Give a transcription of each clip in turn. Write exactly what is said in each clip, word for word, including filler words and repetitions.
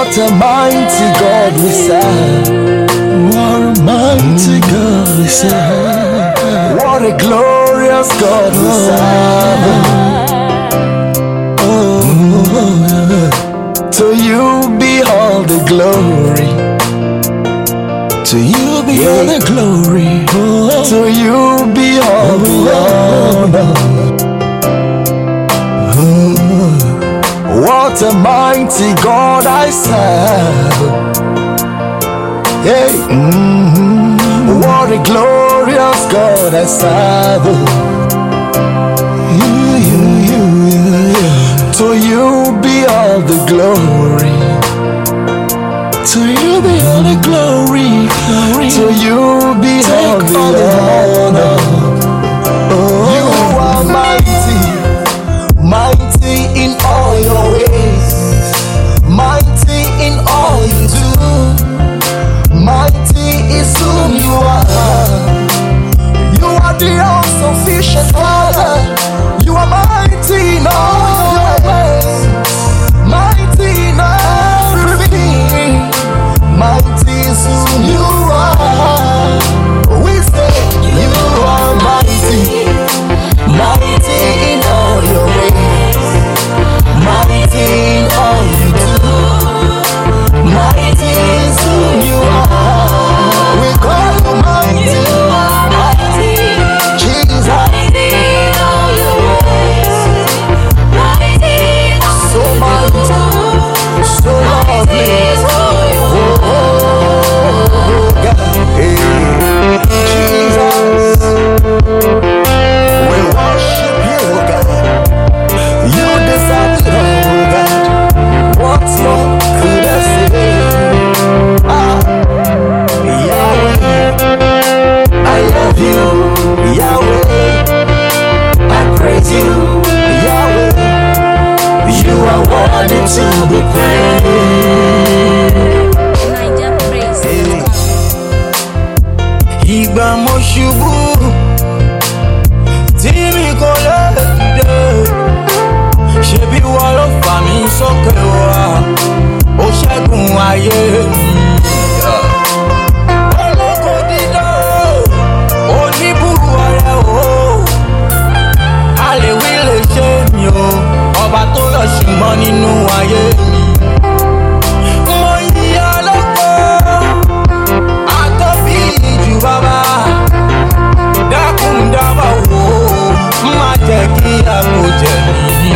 What a mighty God we serve. What a mighty God we serve. What a glorious God we serve. To you be all the glory. To you be all the glory. To you be all the honor. What a mighty God I serve. Hey. Mm-hmm. What a glorious God I serve. You, you, you, you, you. To you be all the glory. To you be all the glory. glory. To you be all the, all the honor. Oh. You are mighty, mighty in all your ways, mighty in all you do. Mighty is whom you are. You are the all-sufficient Father. You are mighty in all your ways, mighty in everything. Mighty is whom you are. We say you are mighty, mighty in all your ways, mighty in all you do. Mighty is whom you are. We call you mighty, mighty, Jesus. Mighty in all your ways, mighty, so mighty, so lovely. Oh, oh, God, hey, Jesus, we worship you, God. You deserve it all, God. What more could I say? Ah, Yahweh, I love you, Yahweh. I praise you, Yahweh. You are worthy to be praised. Niger Praise. Hey. Ìgbà mo ṣubú tí mi kò lè dìde, ṣebí wọ́n ló fà mí sókè wá, ó ṣẹ́gun ayé mi. Olóko dídán, oníbùrù ọ̀rẹ́ o, a lè wí lè ṣe mi o, ọba tó yọ ṣùgbọ́n nínú ayé mi. Mo yí ọlọ́pọ̀, àtọ́bí ìjù bàbá, dákun dábàá wò ó, má jẹ́ kí àpò jẹ mí.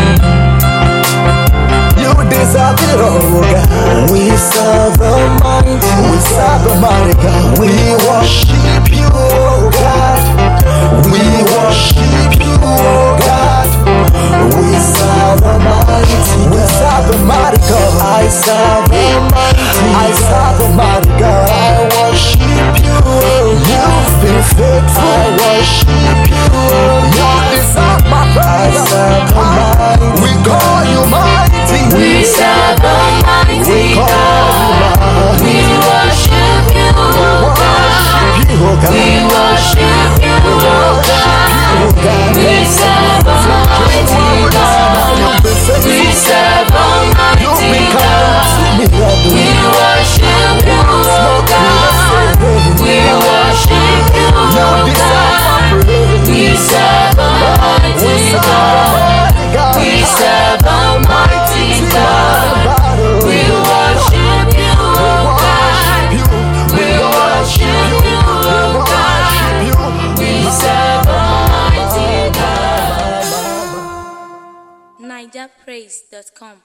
You deserve it all, God. We serve a mighty, we serve a mighty God. We worship you, oh God. We worship you, oh God. We serve a mighty, we serve a mighty God. I serve a mighty, I serve a mighty God. I worship you, you've been faithful. I worship you, you deserve my praise. I serve a mighty, we call you mighty. We serve a mighty God. We worship you, oh God. We worship you, oh God. We serve a mighty God. We serve a mighty God. We worship you, oh God. We worship you, oh God. We serve a mighty God. We serve a mighty God. We worship you, oh God. We worship you, oh God. We serve a mighty God. Niger Praise dot com